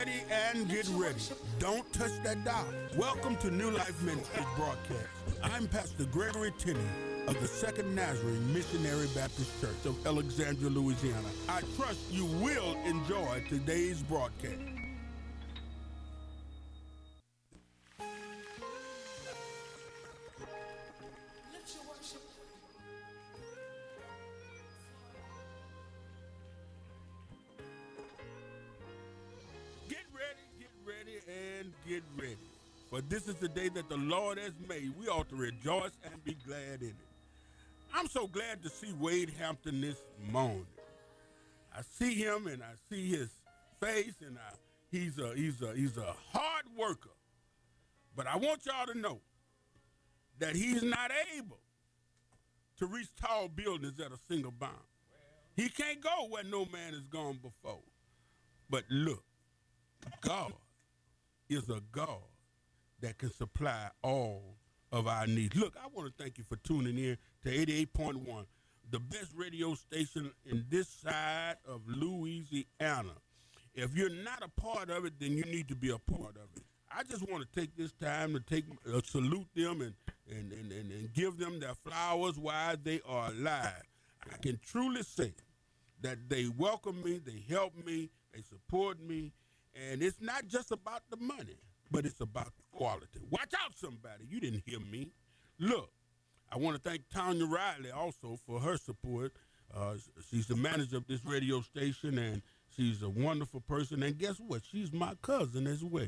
Ready and get ready. Don't touch that dial. Welcome to New Life Ministries broadcast. I'm Pastor Gregory Tenney of the Second Nazarene Missionary Baptist Church of Alexandria, Louisiana. I trust you will enjoy today's broadcast. Get ready. For this is the day that the Lord has made. We ought to rejoice and be glad in it. I'm so glad to see Wade Hampton this morning. I see him and I see his face, and he's a hard worker. But I want y'all to know that he's not able to reach tall buildings at a single bound. He can't go where no man has gone before. But look, God is a God that can supply all of our needs. Look, I want to thank you for tuning in to 88.1, the best radio station in this side of Louisiana. If you're not a part of it, then you need to be a part of it. I just want to take this time to salute them and give them their flowers while they are alive. I can truly say that they welcome me, they help me, they support me, and it's not just about the money, but it's about the quality. Watch out, somebody. You didn't hear me. Look, I want to thank Tanya Riley also for her support. She's the manager of this radio station, and she's a wonderful person. And guess what? She's my cousin as well.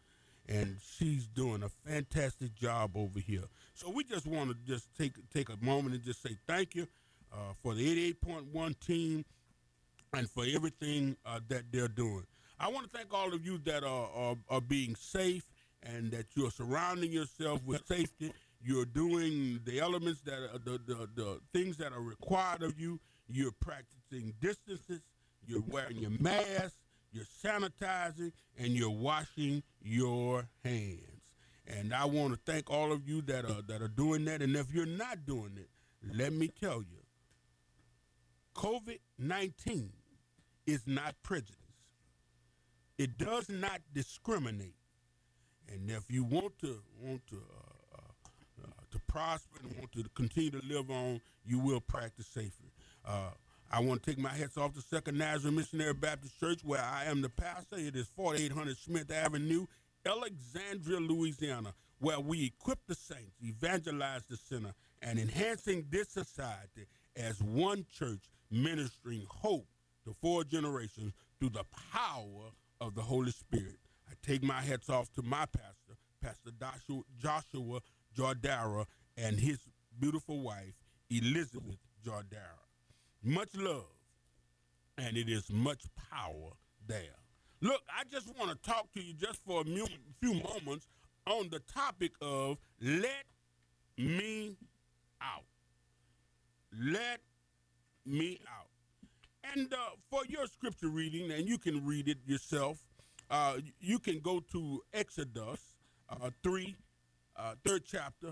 And she's doing a fantastic job over here. So we just want to just take a moment and just say thank you for the 88.1 team and for everything that they're doing. I want to thank all of you that are being safe and that you're surrounding yourself with safety. You're doing the elements that are the things that are required of you. You're practicing distances. You're wearing your mask. You're sanitizing, and you're washing your hands. And I want to thank all of you that are doing that. And if you're not doing it, let me tell you, COVID-19 is not prejudice. It does not discriminate. And if you want to prosper and want to continue to live on, you will practice safely. I want to take my hats off to Second Nazarene Missionary Baptist Church, where I am the pastor. It is 4800 Smith Avenue, Alexandria, Louisiana, where we equip the saints, evangelize the sinner, and enhancing this society as one church, ministering hope to 4 generations through the power of the Holy Spirit. I take my hats off to my pastor, Pastor Joshua Jordara, and his beautiful wife, Elizabeth Jordara. Much love, and it is much power there. Look, I just want to talk to you just for a few moments on the topic of let me out. Let me out. And for your scripture reading, and you can read it yourself, you can go to Exodus 3, third chapter,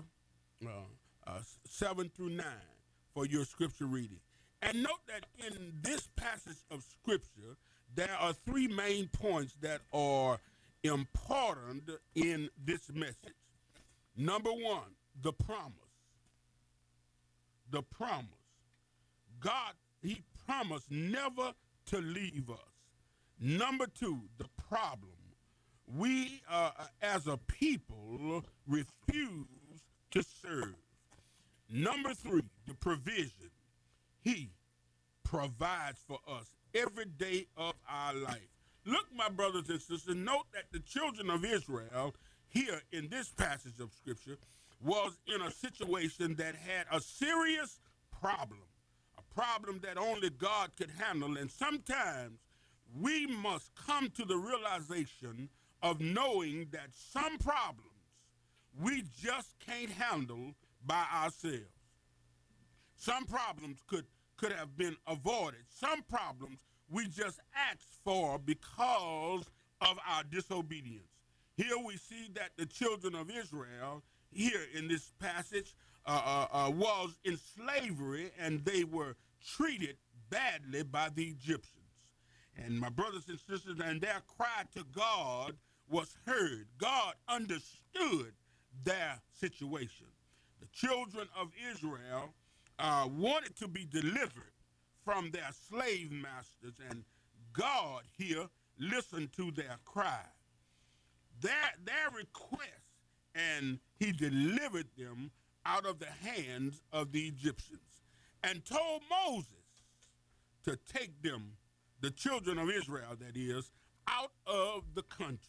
7 through 9 for your scripture reading. And note that in this passage of scripture, there are 3 main points that are important in this message. Number 1, the promise. The promise. God, he promised never to leave us. Number 2, the problem. We, as a people, refuse to serve. Number 3, the provision. He provides for us every day of our life. Look, my brothers and sisters, note that the children of Israel here in this passage of scripture was in a situation that had a serious problem, a problem that only God could handle. And sometimes we must come to the realization of knowing that some problems we just can't handle by ourselves. Some problems could have been avoided. Some problems we just asked for because of our disobedience. Here we see that the children of Israel, here in this passage, was in slavery, and they were treated badly by the Egyptians. And my brothers and sisters, and their cry to God was heard. God understood their situation. The children of Israel wanted to be delivered from their slave masters, and God here listened to their cry, their request, and he delivered them out of the hands of the Egyptians and told Moses to take them, the children of Israel, that is, out of the country.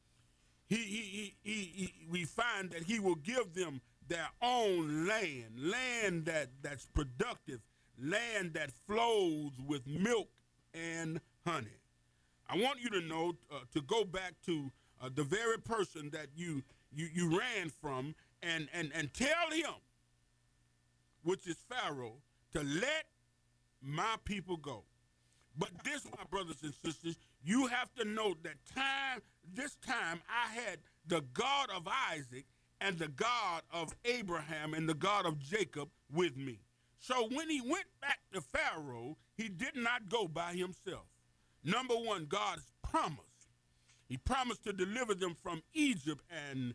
We find that he will give them their own land that's productive, land that flows with milk and honey. I want you to know, to go back to the very person that you ran from, and tell him, which is Pharaoh, to let my people go. But this, my brothers and sisters, you have to know that this time I had the God of Isaac and the God of Abraham and the God of Jacob with me. So when he went back to Pharaoh, he did not go by himself. Number one, God's promise. He promised to deliver them from Egypt, and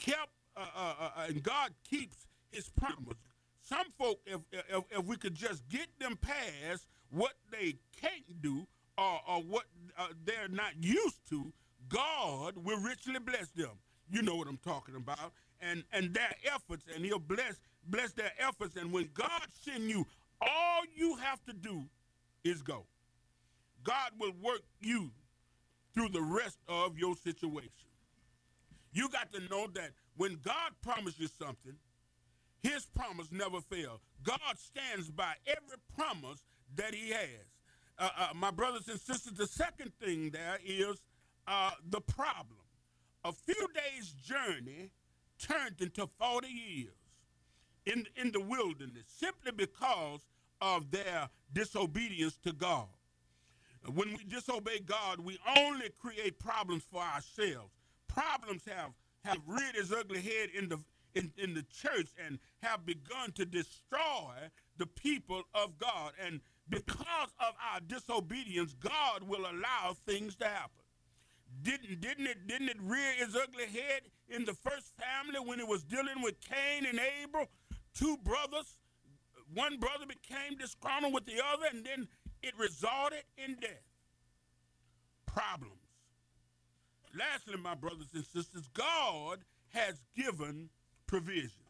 and God keeps his promise. Some folk, if we could just get them past what they can't do, or what they're not used to, God will richly bless them. You know what I'm talking about. And their efforts, and he'll bless their efforts. And when God sends you, all you have to do is go. God will work you through the rest of your situation. You got to know that when God promises you something, his promise never fails. God stands by every promise that he has. My brothers and sisters, the second thing there is the problem. A few days' journey turned into 40 years in the wilderness simply because of their disobedience to God. When we disobey God, we only create problems for ourselves. Problems have reared its ugly head in the church and have begun to destroy the people of God. And because of our disobedience, God will allow things to happen. Didn't it rear its ugly head in the first family when it was dealing with Cain and Abel? Two brothers, one brother became disgruntled with the other, and then it resulted in death. Problems. Lastly, my brothers and sisters, God has given provision.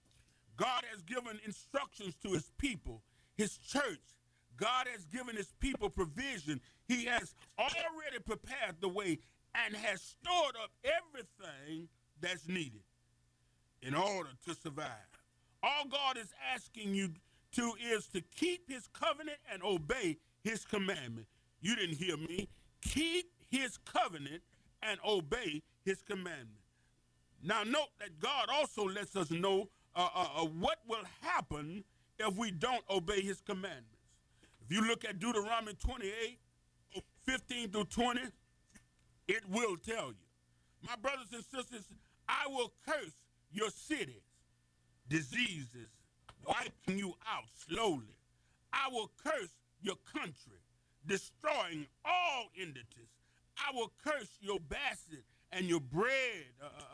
God has given instructions to his people, his church. God has given his people provision. He has already prepared the way and has stored up everything that's needed in order to survive. All God is asking you to is to keep his covenant and obey his commandment. You didn't hear me. Keep his covenant and obey his commandment. Now note that God also lets us know what will happen if we don't obey his commandments. If you look at Deuteronomy 28, 15 through 20, it will tell you. My brothers and sisters, I will curse your cities, diseases, wiping you out slowly. I will curse your country, destroying all entities. I will curse your basket and your bread,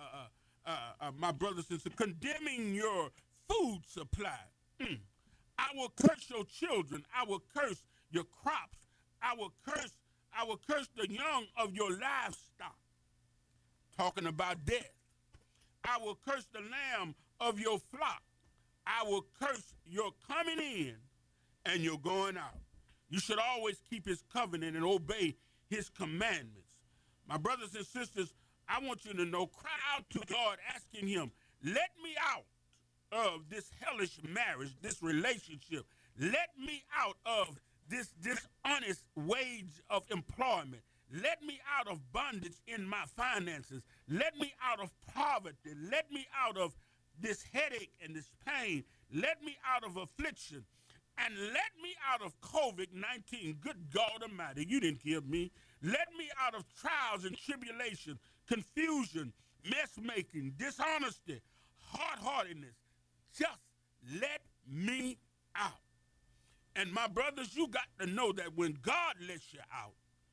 my brothers and sisters, condemning your food supply. I will curse your children. I will curse your crops. I will curse the young of your livestock. Talking about death. I will curse the lamb of your flock. I will curse your coming in and your going out. You should always keep his covenant and obey his commandments. My brothers and sisters, I want you to know, cry out to God, asking him, let me out of this hellish marriage, this relationship. Let me out of this dishonest wage of employment. Let me out of bondage in my finances. Let me out of poverty. Let me out of this headache and this pain. Let me out of affliction. And let me out of COVID-19. Good God Almighty, you didn't hear me. Let me out of trials and tribulation, confusion, mess making, dishonesty, hard-heartedness. Just let me out. And my brothers, you got to know that when God lets you out,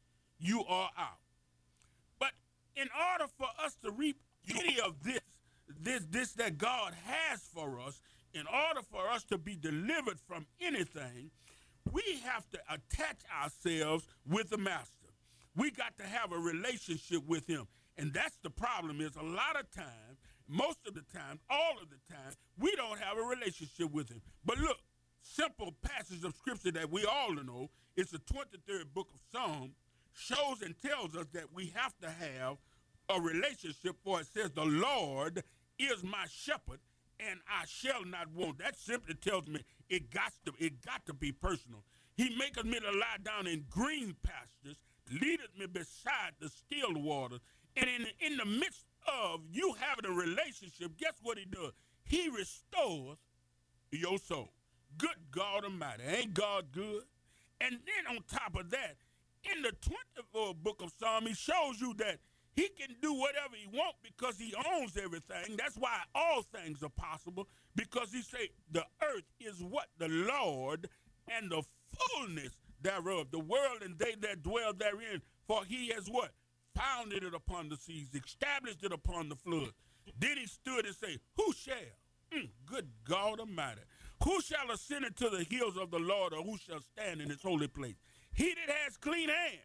you are out. But in order for us to reap any of this that God has for us, in order for us to be delivered from anything, we have to attach ourselves with the master. We got to have a relationship with him. And that's the problem is a lot of times, most of the time, all of the time, we don't have a relationship with him. But look, simple passage of scripture that we all know, it's the 23rd book of Psalms, shows and tells us that we have to have a relationship, for it says, the Lord is my shepherd, and I shall not want. That simply tells me it got to be personal. He maketh me to lie down in green pastures, leadeth me beside the still waters. And in the midst of you having a relationship, guess what he does? He restores your soul. Good God Almighty. Ain't God good? And then on top of that, in the 24th book of Psalms, he shows you that he can do whatever he wants because he owns everything. That's why all things are possible, because he say the earth is what? The Lord and the fullness thereof, the world and they that dwell therein. For he has what? Founded it upon the seas, established it upon the floods. Then he stood and said, who shall? Good God Almighty. Who shall ascend into the hills of the Lord, or who shall stand in his holy place? He that has clean hands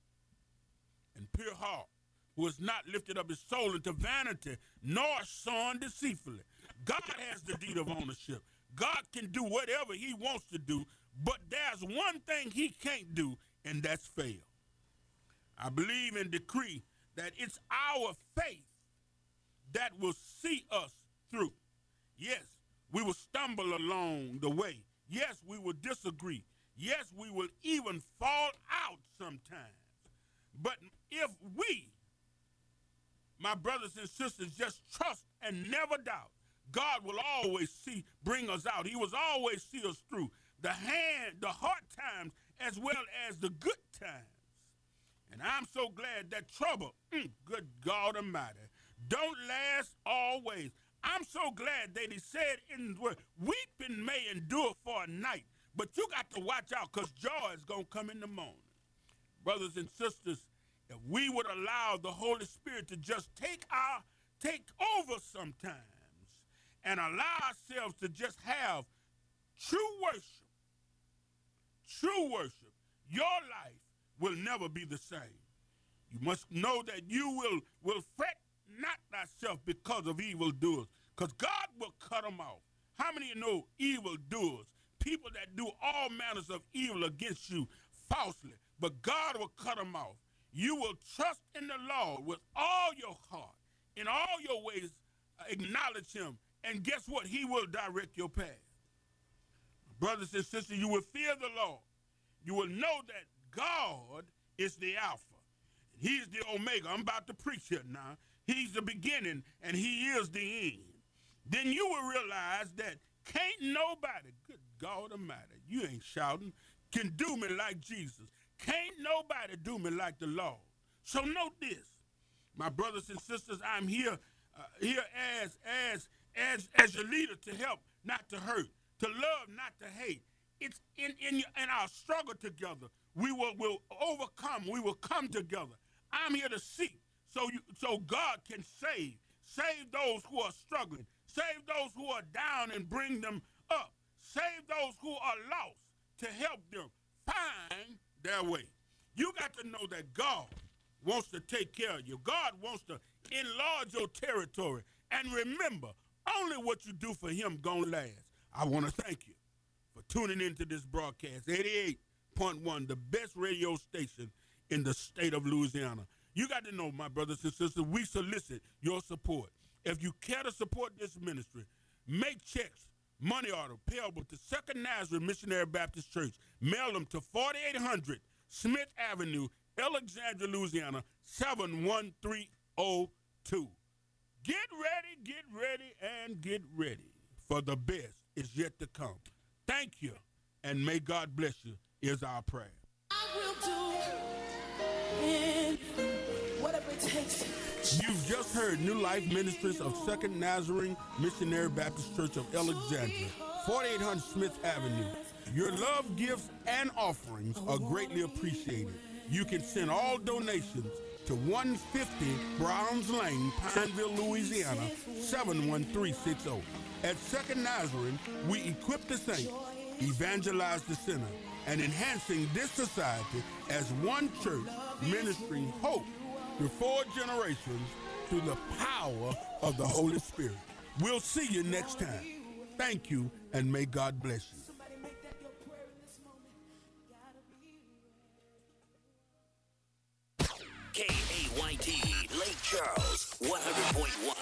and pure heart, who has not lifted up his soul into vanity, nor sworn deceitfully. God has the deed of ownership. God can do whatever he wants to do, but there's one thing he can't do, and that's fail. I believe and decree that it's our faith that will see us through. Yes, we will stumble along the way. Yes, we will disagree. Yes, we will even fall out sometimes. But if we, my brothers and sisters, just trust and never doubt, God will always bring us out. He will always see us through the hard times as well as the good times. And I'm so glad that trouble, good God Almighty, don't last always. I'm so glad that he said in the word, weeping may endure for a night, but you got to watch out because joy is going to come in the morning. Brothers and sisters, if we would allow the Holy Spirit to just take over sometimes and allow ourselves to just have true worship, your life will never be the same. You must know that you will fret not thyself because of evildoers, because God will cut them off. How many of you know evildoers, people that do all manners of evil against you falsely, but God will cut them off. You will trust in the Lord with all your heart, in all your ways acknowledge him, and guess what? He will direct your path. Brothers and sisters, you will fear the Lord. You will know that God is the Alpha. He's the Omega. I'm about to preach here now. He's the beginning and he is the end. Then you will realize that can't nobody, good God Almighty, you ain't shouting, can do me like Jesus. Can't nobody do me like the Lord. So note this, my brothers and sisters, I'm here as your leader to help, not to hurt, to love, not to hate. It's in our struggle together. We will overcome. We will come together. I'm here to seek so God can save those who are struggling, save those who are down and bring them up, save those who are lost to help them find their way. You got to know that God wants to take care of you. God wants to enlarge your territory. And remember, only what you do for him gonna last. I want to thank you for tuning into this broadcast, 88.1, the best radio station in the state of Louisiana. You got to know, my brothers and sisters, we solicit your support. If you care to support this ministry, make checks, money order, payable to Second Nazareth Missionary Baptist Church. Mail them to 4800 Smith Avenue, Alexandria, Louisiana, 71302. Get ready, and get ready, for the best is yet to come. Thank you, and may God bless you, is our prayer. I will do anything, whatever it takes. You've just heard New Life Ministries of Second Nazarene Missionary Baptist Church of Alexandria, 4800 Smith Avenue. Your love, gifts, and offerings are greatly appreciated. You can send all donations to 150 Browns Lane, Pineville, Louisiana, 71360. At Second Nazarene, we equip the saints, evangelize the sinner, and enhancing this society as one church ministering hope to 4 generations through the power of the Holy Spirit. We'll see you next time. Thank you, and may God bless you. KAYT, Lake Charles, 100.1.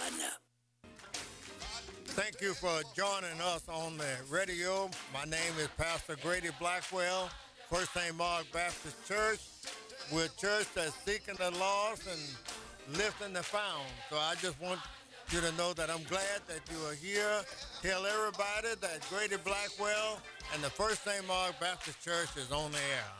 Thank you for joining us on the radio. My name is Pastor Grady Blackwell, First St. Mark Baptist Church. We're a church that's seeking the lost and lifting the found. So I just want you to know that I'm glad that you are here. Tell everybody that Grady Blackwell and the First St. Mark Baptist Church is on the air.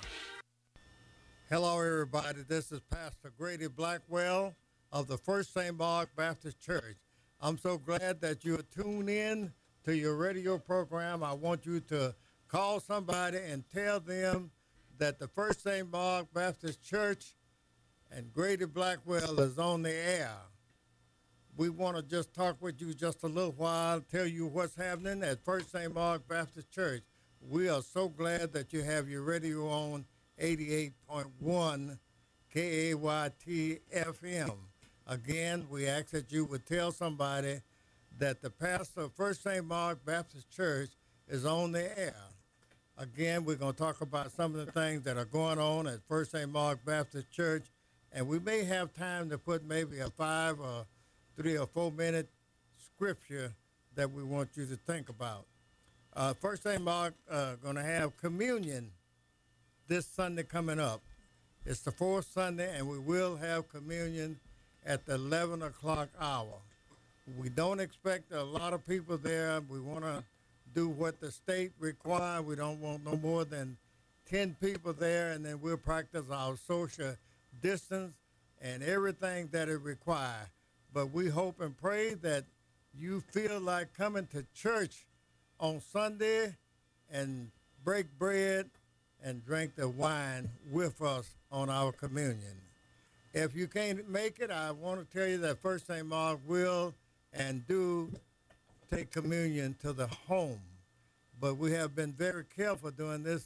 Hello, everybody. This is Pastor Grady Blackwell of the First St. Mark Baptist Church. I'm so glad that you're tuned in to your radio program. I want you to call somebody and tell them that the First St. Mark Baptist Church and Grady Blackwell is on the air. We want to just talk with you just a little while, tell you what's happening at First St. Mark Baptist Church. We are so glad that you have your radio on 88.1 KAYT FM. Again, we ask that you would tell somebody that the pastor of First St. Mark Baptist Church is on the air. Again, we're going to talk about some of the things that are going on at First St. Mark Baptist Church, and we may have time to put maybe a 5 or 3 or 4 minute scripture that we want you to think about. First St. Mark going to have communion this Sunday coming up. It's the 4th Sunday, and we will have communion at the 11 o'clock hour. We don't expect a lot of people there. We want to do what the state requires. We don't want no more than 10 people there, and then we'll practice our social distance and everything that it requires. But we hope and pray that you feel like coming to church on Sunday and break bread and drink the wine with us on our communion. If you can't make it, I want to tell you that First St. Mark will and do take communion to the home. But we have been very careful during this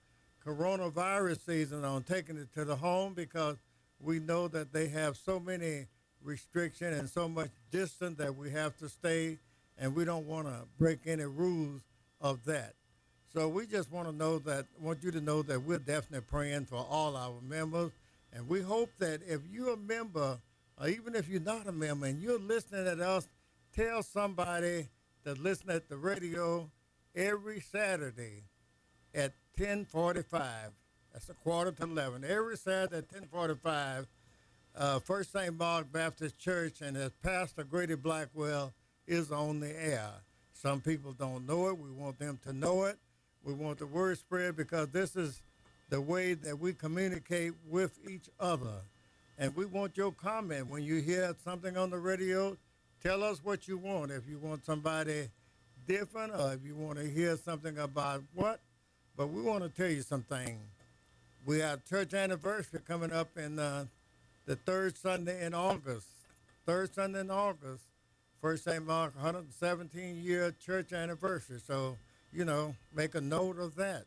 coronavirus season on taking it to the home because we know that they have so many restrictions and so much distance that we have to stay, and we don't want to break any rules of that. So we just want you to know that we're definitely praying for all our members. And we hope that if you're a member, or even if you're not a member and you're listening at us, tell somebody to listen at the radio every Saturday at 10:45. That's 10:45. Every Saturday at 10:45, First St. Mark Baptist Church and as Pastor Grady Blackwell is on the air. Some people don't know it. We want them to know it. We want the word spread because this is the way that we communicate with each other. And we want your comment. When you hear something on the radio, tell us what you want. If you want somebody different or if you want to hear something about what. But we want to tell you something. We have church anniversary coming up in the 3rd Sunday in August. 3rd Sunday in August, First St. Mark 117-year church anniversary. So, make a note of that.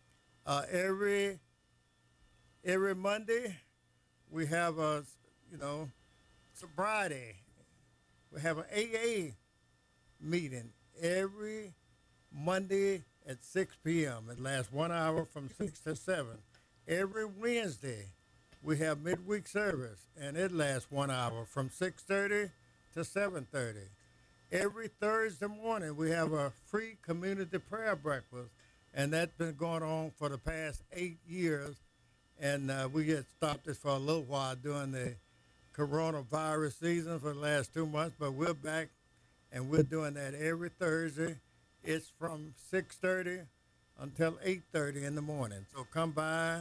Every Monday, we have a, sobriety. We have an AA meeting every Monday at 6 p.m. It lasts 1 hour from 6 to 7. Every Wednesday, we have midweek service, and it lasts 1 hour from 6:30 to 7:30. Every Thursday morning, we have a free community prayer breakfast, and that's been going on for the past 8 years. And we had stopped this for a little while during the coronavirus season for the last 2 months, but we're back, and we're doing that every Thursday. It's from 6:30 until 8:30 in the morning. So come by,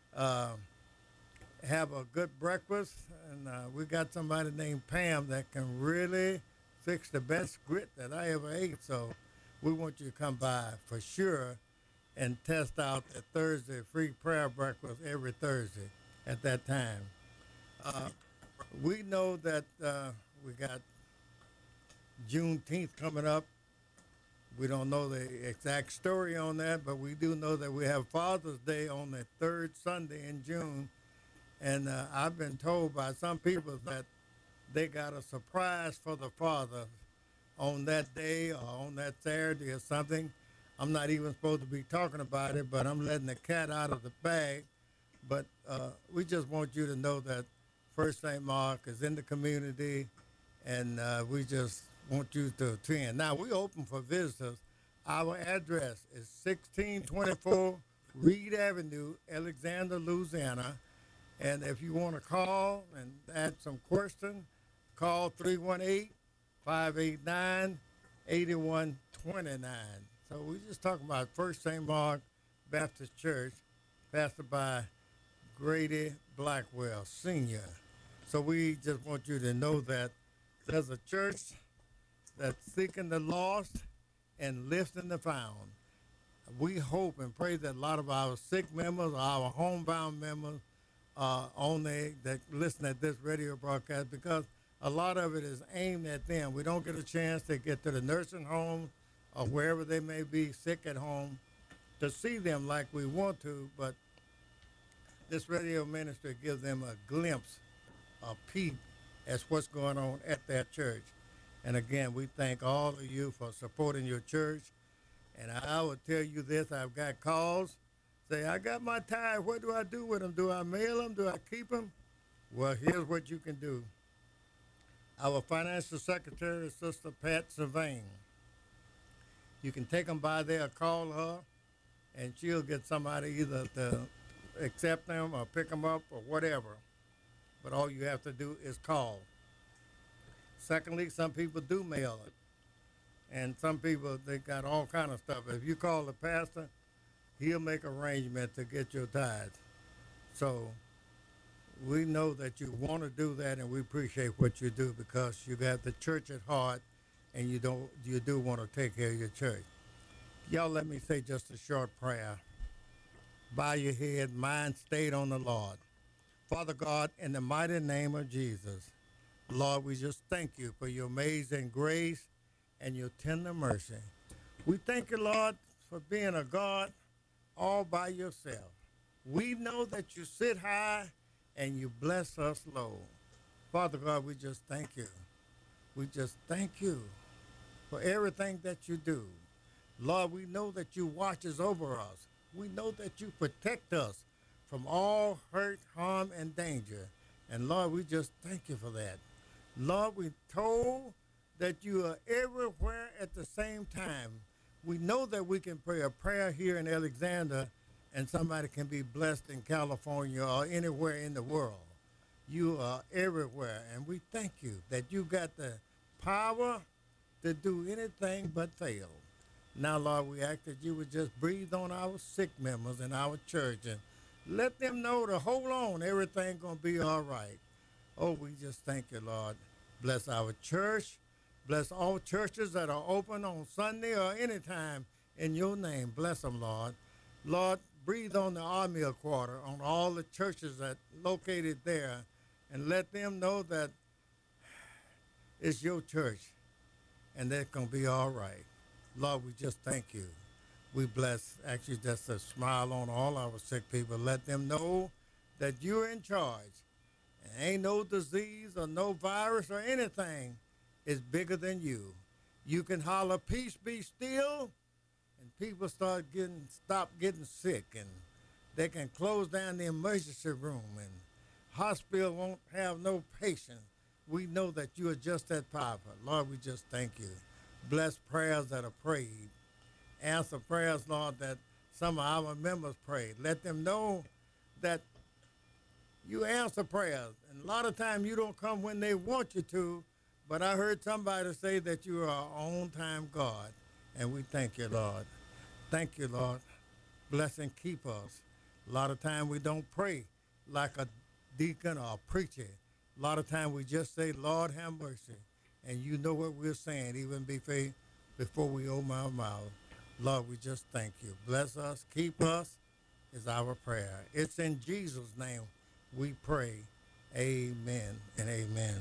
have a good breakfast, and we got somebody named Pam that can really fix the best grit that I ever ate. So we want you to come by for sure and test out the Thursday free prayer breakfast every Thursday. at that time. Uh, we know that we got Juneteenth coming up. We don't know the exact story on that, but we do know that we have Father's Day on the third Sunday in June. And I've been told by some people that they got a surprise for the father on that day or on that Saturday or something. I'm not even supposed to be talking about it, but I'm letting the cat out of the bag. But we just want you to know that First St. Mark is in the community, and we just want you to attend. Now, we open for visitors. Our address is 1624 Reed Avenue, Alexander, Louisiana. And if you want to call and add some questions, call 318-589-8129. So we just talking about First St. Mark Baptist Church, pastored by Grady Blackwell, Sr. So we just want you to know that there's a church that's seeking the lost and lifting the found. We hope and pray that a lot of our sick members, our homebound members, on that listen at this radio broadcast, because a lot of it is aimed at them. We don't get a chance to get to the nursing home or wherever they may be sick at home to see them like we want to, but this radio ministry gives them a glimpse, a peep as what's going on at that church. And again, we thank all of you for supporting your church. And I will tell you this, I've got calls, say, I got my tithe, what do I do with them? Do I mail them? Do I keep them? Well, here's what you can do. Our financial secretary is Sister Pat Sylvain. You can take them by there, call her, and she'll get somebody either to accept them or pick them up or whatever. But all you have to do is call. Secondly, some people do mail it. And some people, they got all kind of stuff. If you call the pastor, he'll make arrangement to get your tithes. So we know that you want to do that, and we appreciate what you do because you got the church at heart, and you do want to take care of your church. Y'all, let me say just a short prayer. Bow your head, mind stayed on the Lord. Father God, in the mighty name of Jesus, Lord, we just thank you for your amazing grace and your tender mercy. We thank you, Lord, for being a God all by yourself. We know that you sit high and you bless us low. Father God, we just thank you. We just thank you for everything that you do. Lord, we know that you watches over us. We know that you protect us from all hurt, harm, and danger. And Lord, we just thank you for that. Lord, we told that you are everywhere at the same time. We know that we can pray a prayer here in Alexander and somebody can be blessed in California or anywhere in the world. You are everywhere, and we thank you that you got the power to do anything but fail. Now, Lord, we ask that you would just breathe on our sick members in our church and let them know to hold on, everything going to be all right. Oh, we just thank you, Lord. Bless our church. Bless all churches that are open on Sunday or anytime in your name. Bless them, Lord. Lord, breathe on the Army Quarter, on all the churches that located there, and let them know that it's your church and they're going to be all right. Lord, we just thank you. We bless, actually, just a smile on all our sick people. Let them know that you're in charge. And ain't no disease or no virus or anything is bigger than you. You can holler, peace be still, and people stop getting sick, and they can close down the emergency room, and hospital won't have no patient. We know that you are just that powerful. Lord, we just thank you. Bless prayers that are prayed. Answer prayers, Lord, that some of our members prayed. Let them know that you answer prayers. And a lot of times you don't come when they want you to, but I heard somebody say that you are our on-time God, and we thank you, Lord. Thank you, Lord. Bless and keep us. A lot of time we don't pray like a deacon or a preacher. A lot of time we just say, Lord, have mercy. And you know what we're saying, even before we open our mouth. Lord, we just thank you. Bless us, keep us is our prayer. It's in Jesus' name we pray. Amen and amen.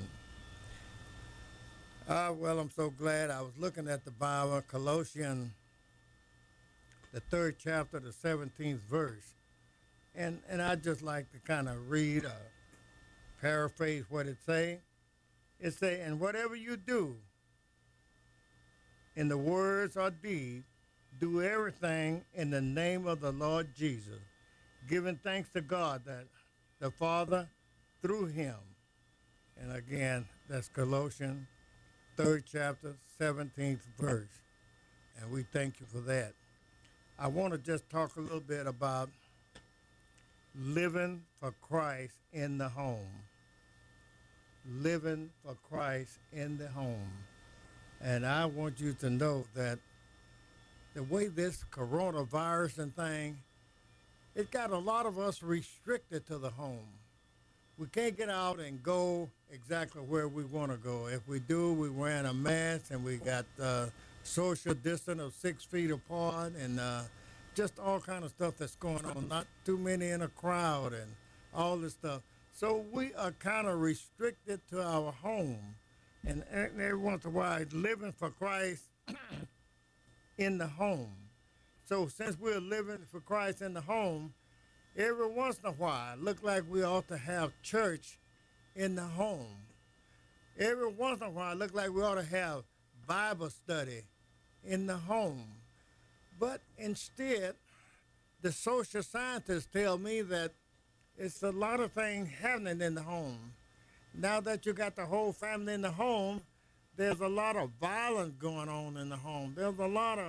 Well, I'm so glad. I was looking at the Bible, Colossians, the third chapter, the 17th verse. And I just like to kind of read, paraphrase what it say. It say, and whatever you do in the words or deed, do everything in the name of the Lord Jesus, giving thanks to God that the Father through him. And again, that's Colossians, third chapter, 17th verse. And we thank you for that. I want to just talk a little bit about living for Christ in the home. Living for Christ in the home. And I want you to know that the way this coronavirus and thing, it got a lot of us restricted to the home. We can't get out and go exactly where we want to go. If we do, we're wearing a mask and we got social distance of 6 feet apart and just all kind of stuff that's going on. Not too many in a crowd and all this stuff. So we are kind of restricted to our home. And every once in a while, living for Christ in the home. So since we're living for Christ in the home, every once in a while, it look like we ought to have church in the home. Every once in a while, it look like we ought to have Bible study in the home. But instead, the social scientists tell me that it's a lot of things happening in the home. Now that you got the whole family in the home, there's a lot of violence going on in the home. There's a lot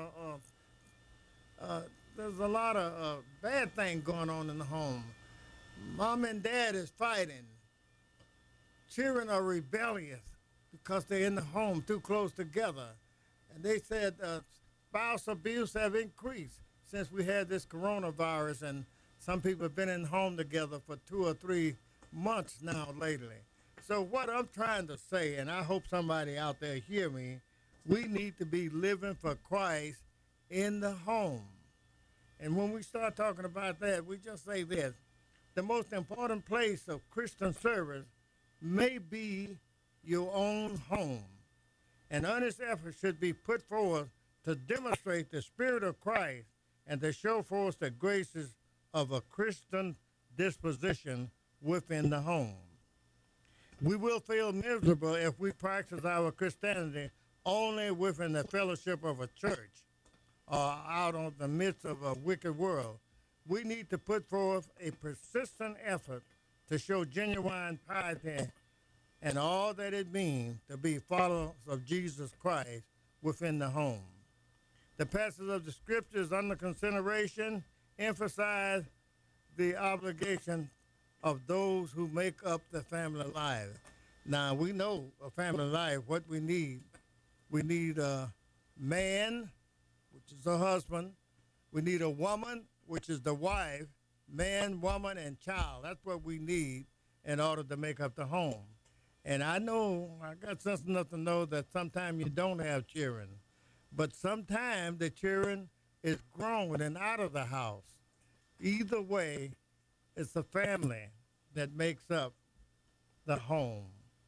of bad things going on in the home. Mom and dad is fighting. Children are rebellious because they're in the home too close together. And they said spouse abuse have increased since we had this coronavirus, and some people have been in home together for 2 or 3 months now lately. So what I'm trying to say, and I hope somebody out there hear me, we need to be living for Christ in the home. And when we start talking about that, we just say this. The most important place of Christian service may be your own home. And earnest effort should be put forth to demonstrate the Spirit of Christ and to show forth the graces of a Christian disposition within the home. We will feel miserable if we practice our Christianity only within the fellowship of a church or out on the midst of a wicked world. We need to put forth a persistent effort to show genuine piety and all that it means to be followers of Jesus Christ within the home. The passage of the scriptures under consideration emphasize the obligation of those who make up the family life. Now, we know a family life, what we need. We need a man, which is a husband. We need a woman, which is the wife, man, woman, and child. That's what we need in order to make up the home. And I know, I got sense enough to know that sometimes you don't have children, but sometimes the children is grown and out of the house. Either way, it's a family that makes up the home.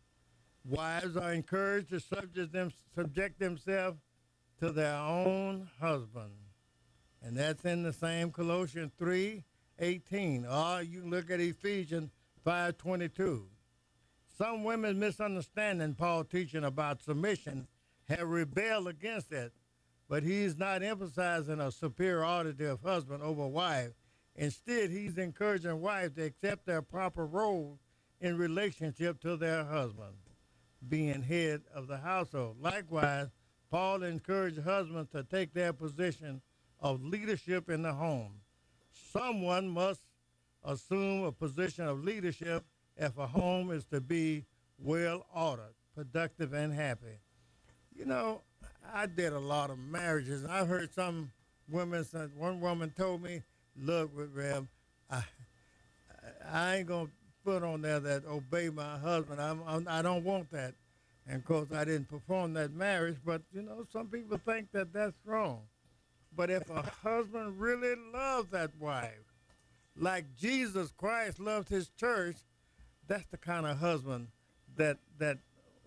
Wives are encouraged to subject themselves to their own husband. And that's in the same Colossians 3:18. Or you can look at Ephesians 5:22. Some women misunderstanding Paul's teaching about submission have rebelled against it, but he's not emphasizing a superiority of husband over wife. Instead, he's encouraging wives to accept their proper role in relationship to their husband, being head of the household. Likewise, Paul encouraged husbands to take their position of leadership in the home. Someone must assume a position of leadership if a home is to be well ordered, productive, and happy. You know, I did a lot of marriages. I heard some women, one woman told me, look, Rev, I ain't going to put on there that obey my husband. I don't want that. And, of course, I didn't perform that marriage, but, you know, some people think that that's wrong. But if a husband really loves that wife, like Jesus Christ loved his church, that's the kind of husband that